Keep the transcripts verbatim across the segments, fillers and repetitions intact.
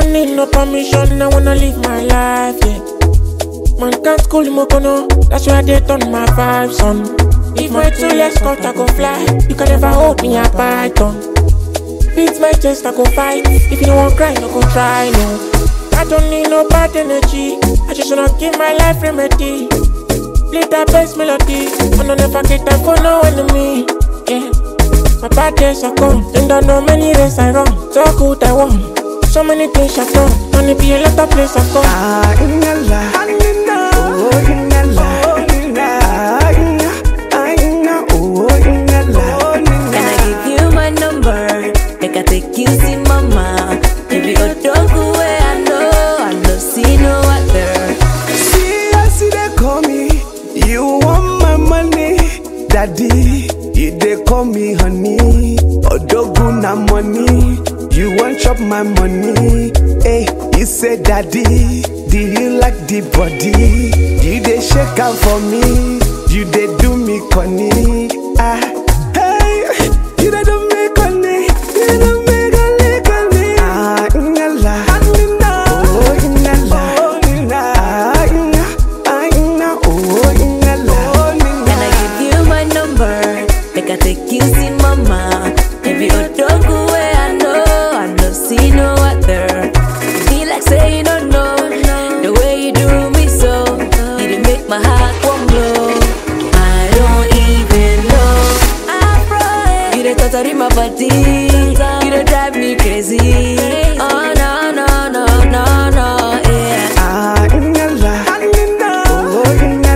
don't need no permission, I wanna live my life, yeah. Man can't school him no, that's why they turn my vibes on. If my two legs cut, I go fly. You can never hold me a python. Beats my chest, I go fight. If you don't want cry, no go try, no. I don't need no bad energy, I just wanna give my life remedy. Play that best melody, I don't never get time for no enemy, yeah. My bad days are gone, and I know many days I run. So good I won, so many things I've done. Money be a lot of place I've gone. Ah, inna oh, inna oh, inna ah, inna oh, inna Can I give you my number? Make I take you see mama. If you go talk away, I know, I know, see no other. See, I see they call me. You want my money, daddy. You they call me honey. Odogu na money. You want chop my money. Hey, you say daddy. Do you like the body? You they shake out for me. You they do me conny. Ah, hey, you they do me conny. You do me conny conny. Ah, inna oh, inna oh, inna ah, inna ah, inna oh, inna Can I give you my number? Make I take you see mama. If you go talk away, I know, I know, see no other. Be like say you don't know the way you do me so. You didn't make my heart warm glow. I don't even know. I pray you the thought of my body. You don't drive me crazy. Oh no no no no no yeah. Ah, inna oh, inna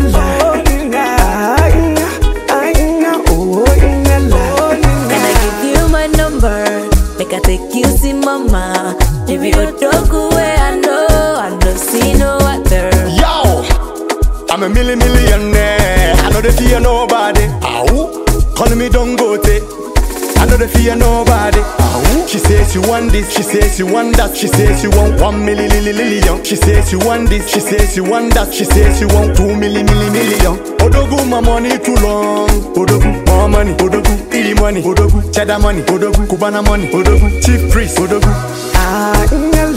ah, inna ah, inna oh, inna Can I give you my number? Make I take you see mama. If you go talk away, I know, I know, see no other. Yo, I'm a milli millionaire. I know they fear nobody. Ow, calling me don't go take. I know they fear nobody. Ow. She says you want this, she says you want that. She says you want one milli milli million. She says you want this, she says you want that. She says you want two milli milli million. Odogu, my money too long. Odogu, more money. Odogu, illy money. Odogu, cheddar money. Odogu, Cubana money. Odogu, chief priest. Odogu. Ah, inna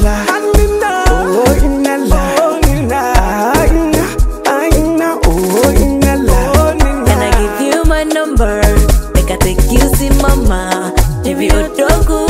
oh, inna ah, inna ah, inna oh, inna Can I give you my number? Make I take you see mama. If you go talk away,